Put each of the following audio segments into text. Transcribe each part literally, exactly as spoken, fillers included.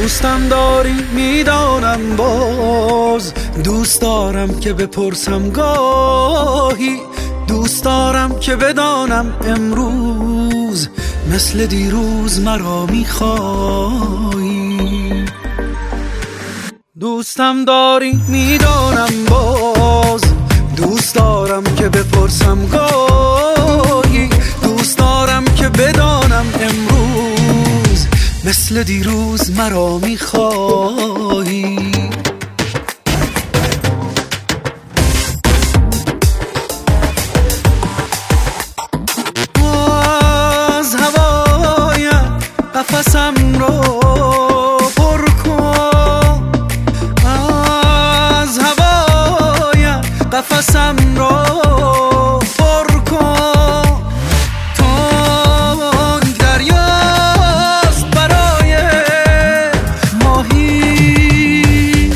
دوستم داری میدانم، باز دوست دارم که بپرسم گاهی، دوست دارم که بدانم امروز مثل دیروز مرا میخوایی. دوستم داری میدانم، باز دوست دارم که بپرسم گاهی، دوست دارم که بدانم امروز مثل دیروز مرا میخوایی. از هوای قفسم رو پر کن، از هوای قفسم رو پر کن، تنگ دریاست برای ماهی،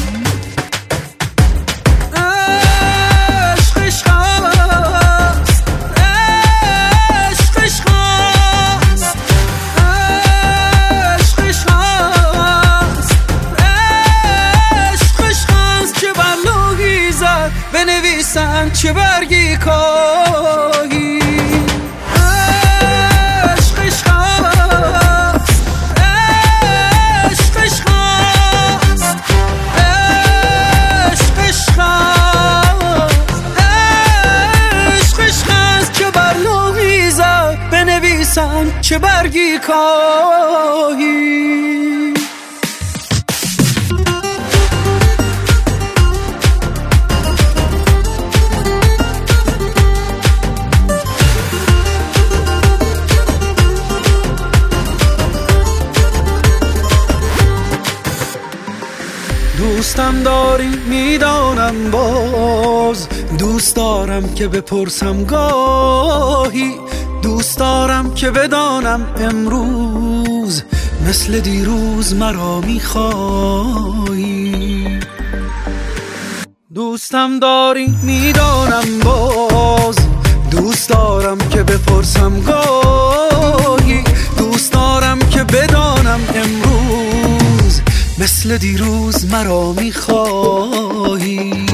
عشق عشق است، عشق عشق است، عشق عشق است، عشق عشق است. چه بر لوحی زد بنویسن چه برگی کاهی، عشق عشق است، عشق عشق است، عشق عشق است، عشق عشق است. چه بر لوحی زد بنویسن چه برگی کاهی. دوستم داری میدانم، باز دوست دارم که بپرسم گاهی، دوست دارم که بدانم امروز مثل دیروز مرا میخوایی. دوستم داری میدانم، باز دوست دارم که بپرسم گاهی، دوست دارم که بدانم امروز مثل دیروز مرا میخوایی.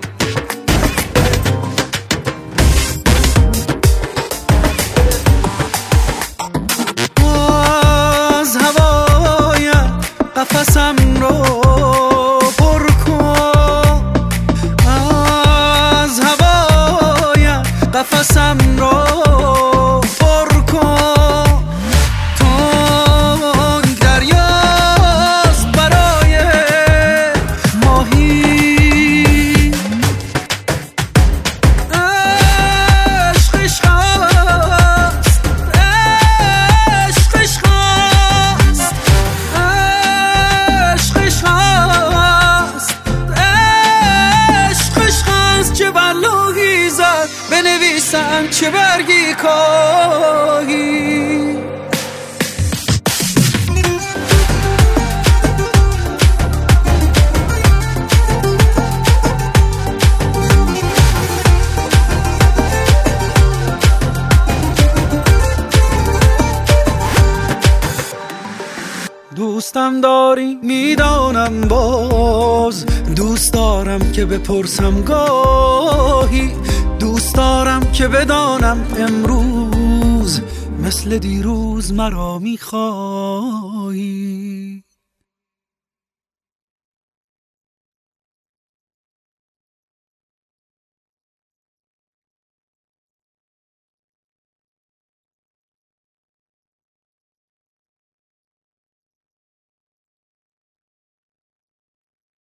از هوای قفسم رو پر کن، از هوای قفسم رو پر کن، تنگ دریاست برای ماهی، عشق عشق است، عشق عشق است، عشق عشق است، عشق عشق است. چه بر لوحی زد بنویسن چه برگی کاهی. دوستم داری میدانم، باز دوست دارم که بپرسم گاهی، دوست دارم که بدانم امروز مثل دیروز مرا میخوایی.